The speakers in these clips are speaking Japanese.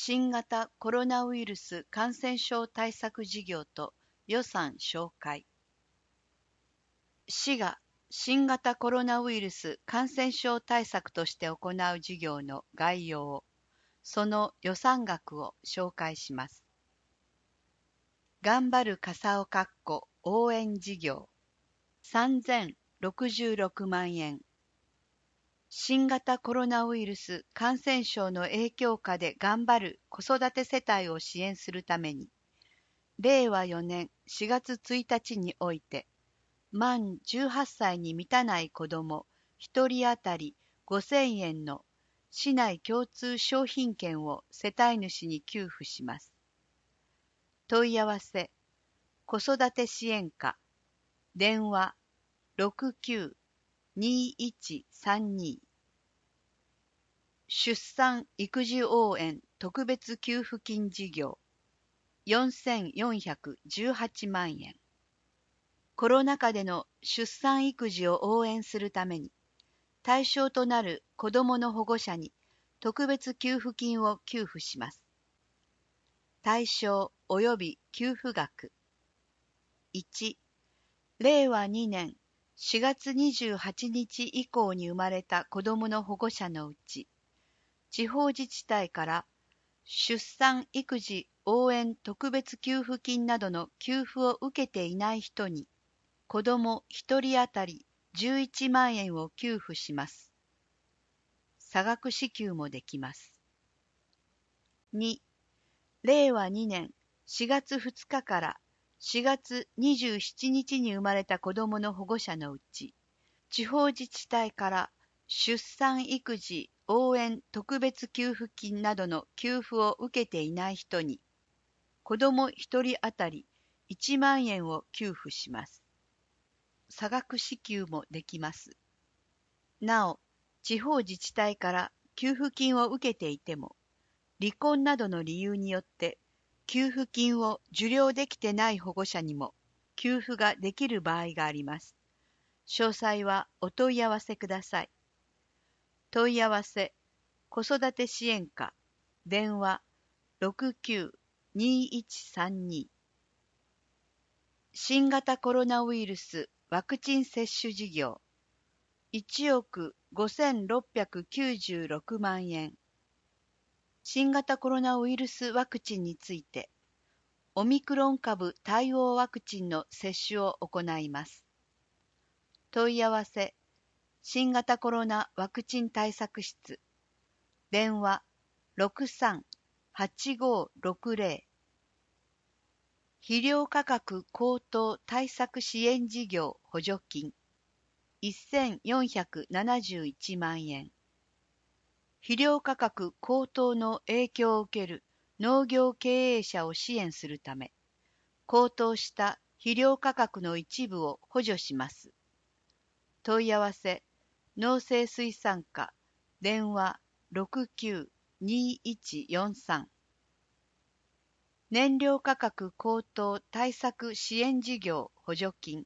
新型コロナウイルス感染症対策事業と予算紹介。市が新型コロナウイルス感染症対策として行う事業の概要、その予算額を紹介します。頑張る笠尾応援事業3066万円。新型コロナウイルス感染症の影響下で頑張る子育て世帯を支援するために、令和4年4月1日において、満18歳に満たない子ども1人当たり5000円の市内共通商品券を世帯主に給付します。問い合わせ、子育て支援課、電話69-2132。出産育児応援特別給付金事業4418万円。コロナ禍での出産育児を応援するために、対象となる子どもの保護者に特別給付金を給付します。対象及び給付額。1、令和2年4月28日以降に生まれた子どもの保護者のうち、地方自治体から出産育児応援特別給付金などの給付を受けていない人に、子ども1人当たり11万円を給付します。差額支給もできます。2、令和2年4月2日から4月27日に生まれた子どもの保護者のうち、地方自治体から出産育児応援特別給付金などの給付を受けていない人に、子ども1人当たり1万円を給付します。差額支給もできます。なお、地方自治体から給付金を受けていても、離婚などの理由によって給付金を受領できてない保護者にも給付ができる場合があります。詳細はお問い合わせください。問い合わせ、子育て支援課、電話69-2132。新型コロナウイルスワクチン接種事業1億5696万円。新型コロナウイルスワクチンについて、オミクロン株対応ワクチンの接種を行います。問い合わせ、新型コロナワクチン対策室、電話63-8560。肥料価格高騰対策支援事業補助金1471万円。肥料価格高騰の影響を受ける農業経営者を支援するため、高騰した肥料価格の一部を補助します。問い合わせ、農政水産課、電話69-2143。燃料価格高騰対策支援事業補助金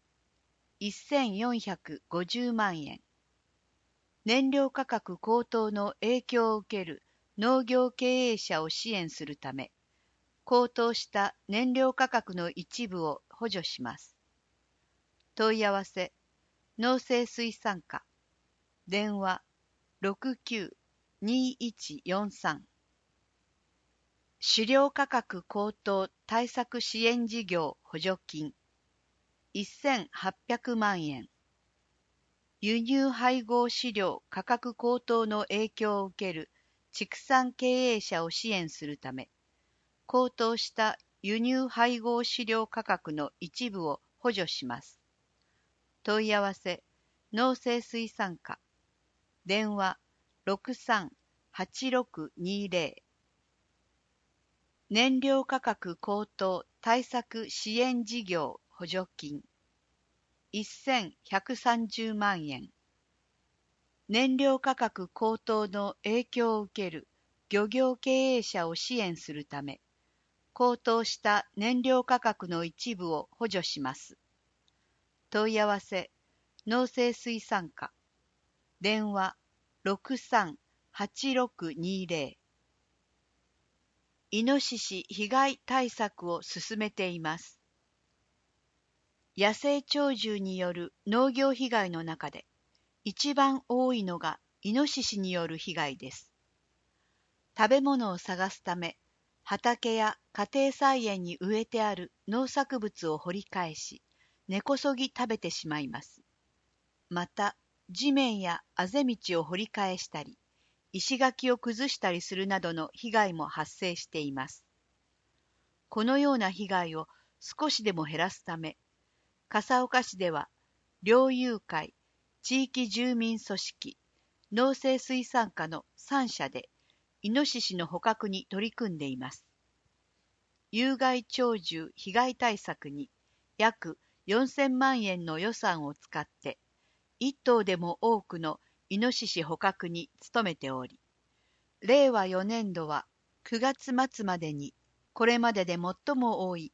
1450万円。燃料価格高騰の影響を受ける農業経営者を支援するため、高騰した燃料価格の一部を補助します。問い合わせ、農政水産課、電話69-2143。飼料価格高騰対策支援事業補助金1800万円。輸入配合飼料価格高騰の影響を受ける畜産経営者を支援するため、高騰した輸入配合飼料価格の一部を補助します。問い合わせ、農政水産課、電話63-8620。燃料価格高騰対策支援事業補助金1130万円。燃料価格高騰の影響を受ける漁業経営者を支援するため、高騰した燃料価格の一部を補助します。問い合わせ、農政水産課、電話63-8620。 イノシシ被害対策を進めています。野生鳥獣による農業被害の中で一番多いのがイノシシによる被害です。食べ物を探すため、畑や家庭菜園に植えてある農作物を掘り返し、根こそぎ食べてしまいます。また、地面やあぜ道を掘り返したり、石垣を崩したりするなどの被害も発生しています。このような被害を少しでも減らすため、笠岡市では、猟友会、地域住民組織、農政水産課の3社で、イノシシの捕獲に取り組んでいます。有害鳥獣被害対策に約4000万円の予算を使って、1頭でも多くのイノシシ捕獲に努めており、令和4年度は9月末までにこれまでで最も多い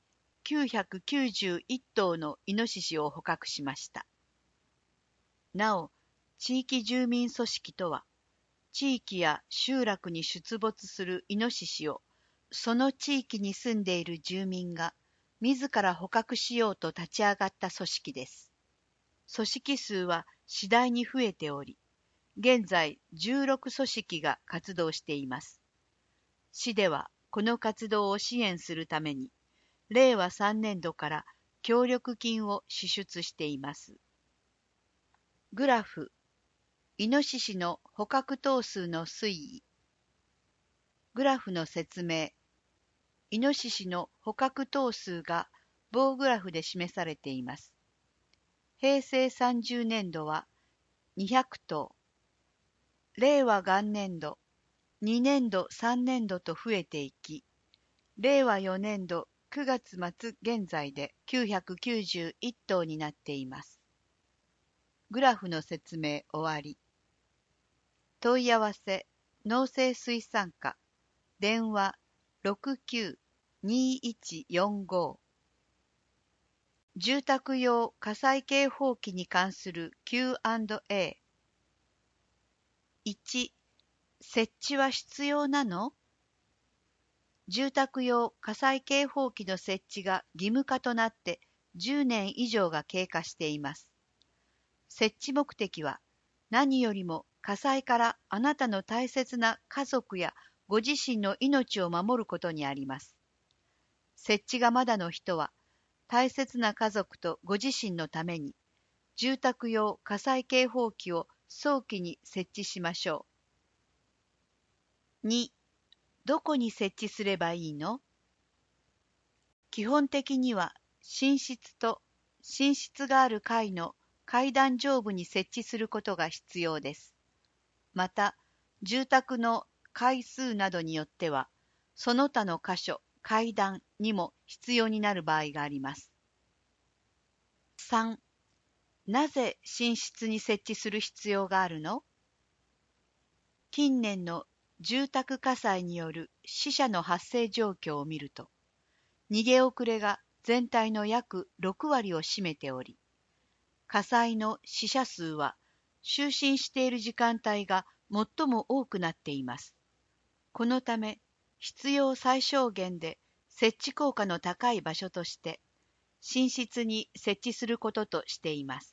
991頭のイノシシを捕獲しました。なお、地域住民組織とは、地域や集落に出没するイノシシを、その地域に住んでいる住民が自ら捕獲しようと立ち上がった組織です。組織数は次第に増えており、現在16組織が活動しています。市ではこの活動を支援するために、令和3年度から協力金を支出しています。グラフ、イノシシの捕獲頭数の推移。グラフの説明。イノシシの捕獲頭数が棒グラフで示されています。平成30年度は200頭。令和元年度、2年度、3年度と増えていき、令和4年度9月末現在で991頭になっています。グラフの説明終わり。問い合わせ、農政水産課、電話69-2145。住宅用火災警報器に関する Q&A。1、設置は必要なの？住宅用火災警報器の設置が義務化となって10年以上が経過しています。設置目的は何よりも火災からあなたの大切な家族やご自身の命を守ることにあります。設置がまだの人は大切な家族とご自身のために住宅用火災警報器を早期に設置しましょう。2、どこに設置すればいいの？基本的には寝室と寝室がある階の階段上部に設置することが必要です。また、住宅の階数などによっては、その他の箇所、階段にも必要になる場合があります。3、なぜ寝室に設置する必要があるの？近年の住宅火災による死者の発生状況を見ると、逃げ遅れが全体の約6割を占めており、火災の死者数は就寝している時間帯が最も多くなっています。このため、必要最小限で設置効果の高い場所として、寝室に設置することとしています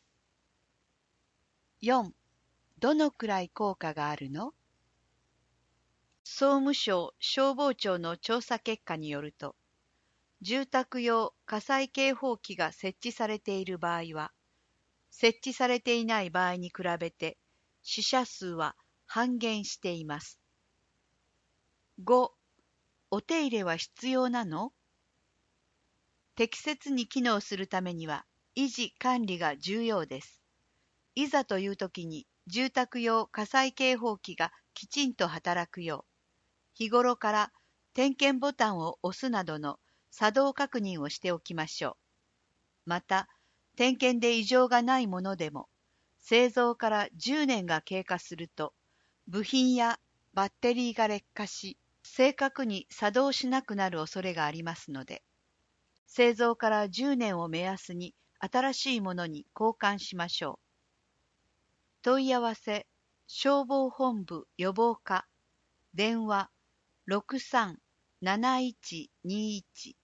。4. どのくらい効果があるの？総務省消防庁の調査結果によると、住宅用火災警報器が設置されている場合は、設置されていない場合に比べて死者数は半減しています。5. お手入れは必要なの？適切に機能するためには維持管理が重要です。いざという時に住宅用火災警報器がきちんと働くよう、日頃から点検ボタンを押すなどの作動確認をしておきましょう。また、点検で異常がないものでも、製造から10年が経過すると、部品やバッテリーが劣化し、正確に作動しなくなる恐れがありますので、製造から10年を目安に新しいものに交換しましょう。問い合わせ、消防本部予防課、電話 7121